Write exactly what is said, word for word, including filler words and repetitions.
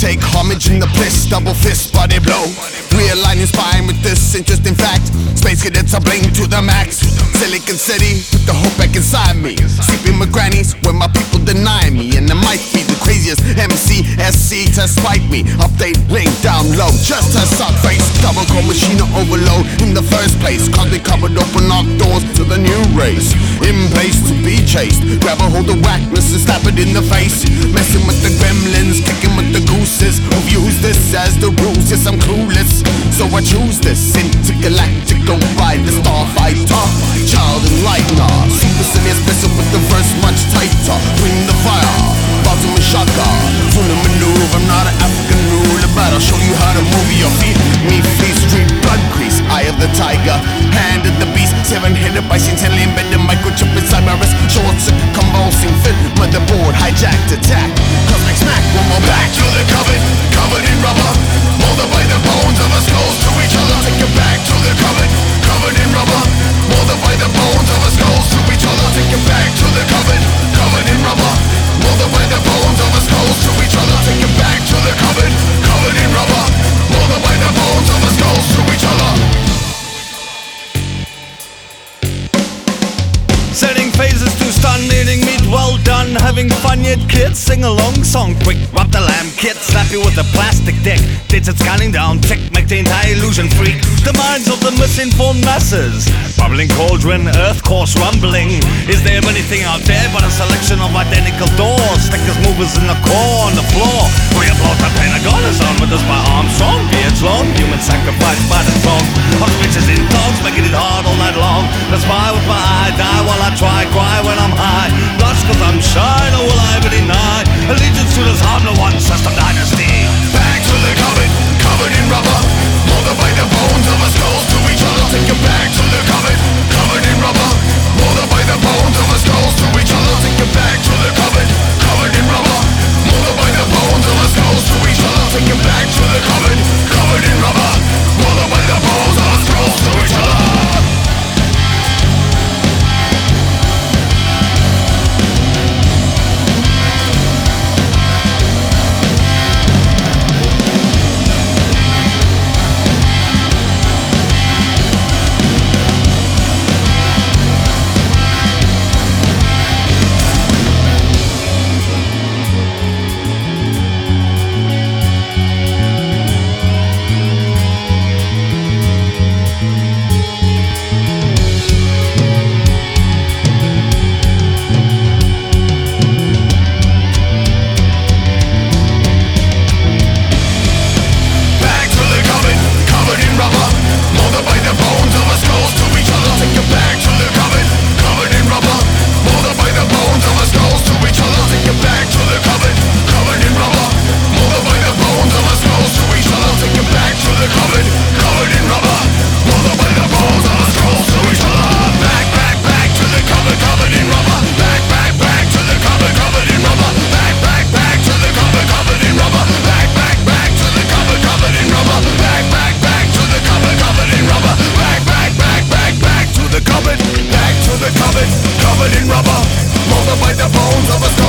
take homage in the bliss, double fist, body blow. Realigning spine with this interesting fact. Space cadets are bling to the max. Silicon City, put the hope back inside me. Sleeping with grannies when my people deny me. And it might be the craziest M C S C to spite me. Update, link, down low, just a suck face. Double call machine overload in the first place. Cause they covered open lock doors to the new race. In place to be chased. Grab a hold of whackness and slap it in the face. Messing with the gremlins, kicking with the gooses. Who views this as the rules? Yes, I'm clueless, so I choose this. Intergalactic, go by the starfighter. Child and lightner. Super serious, messing with the verse much tighter. Bring the fire, bottom and shaka. Full maneuver, I'm not an African ruler, but I'll show you how to move your feet. Me fleet street, blood crease, eye of the tiger, hand of the beast. Seven-headed bicentennial embedded microchip inside my wrist. Shorts, convulsing fit, motherboard, hijacked, attack. Cosmic smack, one more back to the cupboard, covered in rubber. Molded by the bones of our skulls to each other. Take it back to the cupboard, covered in rubber. Molded by the bones of our skulls to each other. Take it back to the cupboard, covered in rubber. Molded by the bones of our skulls to each other. Take it back to the cupboard, covered in rubber. Molded by the bones of our skulls to each other. Setting phases to stun, eating meat well done. Having fun yet kids, sing along song quick. Rub the lamb kid, slap you with a plastic dick. Digits scanning down, tick, make the entire illusion freak. The minds of the misinformed masses. Bubbling cauldron, earth course rumbling. Is there anything out there but a selection of identical doors? Stickers, movers in the core, on the floor. We applaud the Pentagon is on with us by Armstrong. Beards long, human sacrifice by the throne. Of bitches in dogs, making it hard all night long. That's why with my eye, die while I try, cry when I'm high. Blush cause I'm shy, nor will I ever deny allegiance to this harm no one system dynasty. Back to the cupboard, covered in rubber. Molded by the bones of our skulls to each other. Take it back to the cupboard, covered in rubber. Molded by the bones of our skulls to each other. Take it back to the cupboard, covered in rubber. Molded by the bones of our skulls to each other. Take it back to the cupboard, covered in rubber. Molded by the bones of our skulls to each other. Covered in rubber, molded by the bones of a